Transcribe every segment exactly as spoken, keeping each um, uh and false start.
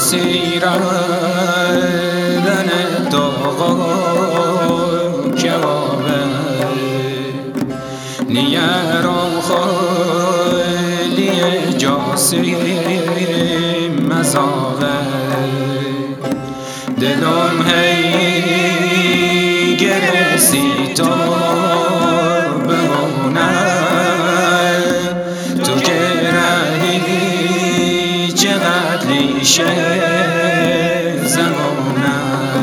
سیردن داغا کبابه نیرم خالی جاسیم مزاوه دلم هی گرسی تا بمونه تو که رهی چقدر ریشه زمانه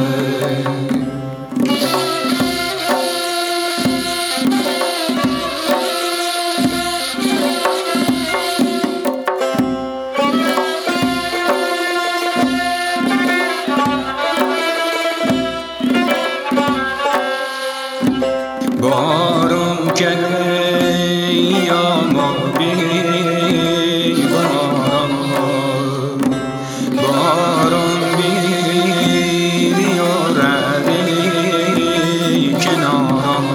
بارم که یا ما بی بارم بارم بی بیارد کنارم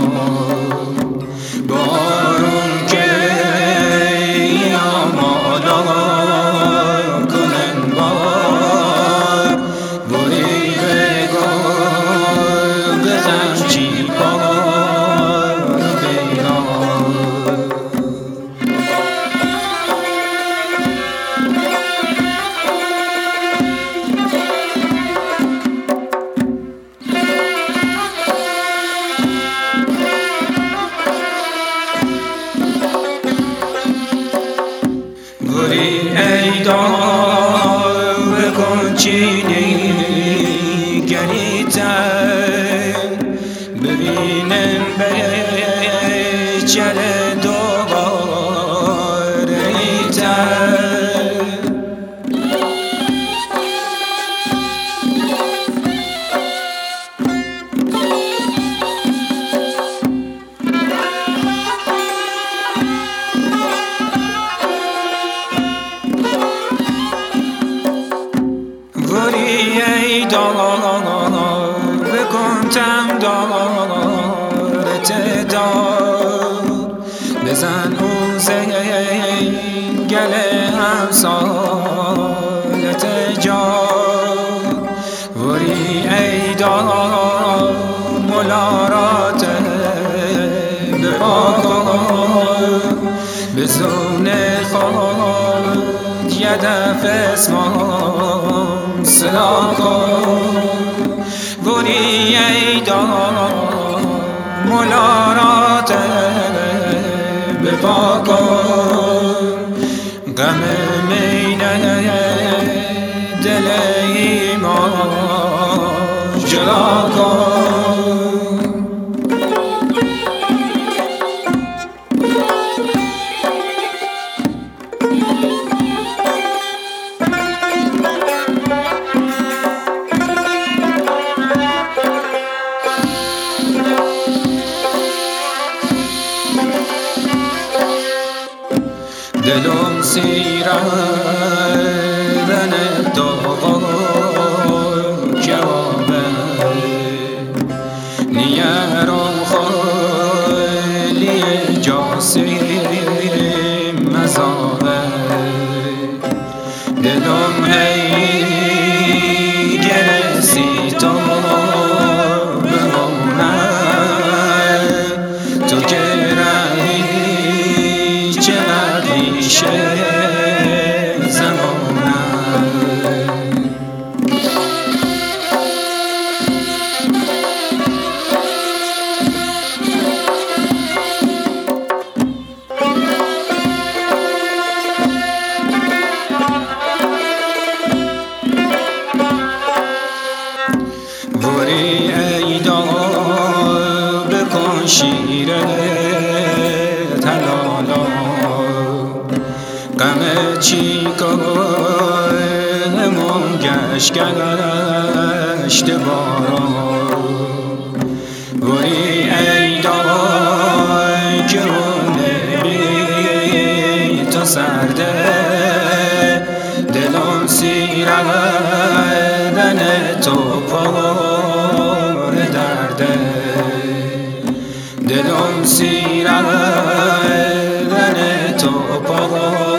بارم که یا مالا کنن بار بری بگاه بزن چی بار گلی ای دار بکن چینی گریتن ببینم به چل دوباره ایتن گلی ای دار بکن تم دارت دار بزن او زنگل همسالت جار وری ای دار ملارات بپاکن بزون خود یدف اسمان صدا کن گلی ای دار ملارات بپا کن غم مینه دل ایمان جلا کن دلم سیردن داغا کبابه نیرم خالی جاسیم مزاوه دلم هی گرسی تا بمونه تو که رهی چقدر ریشه زمانه وری ای دار بکن شیره تلالا غم چی کنم گشت گشت باران وری ای دار که بی تو سرده دلم سیردن تو پر درده دلم سیردن تو پر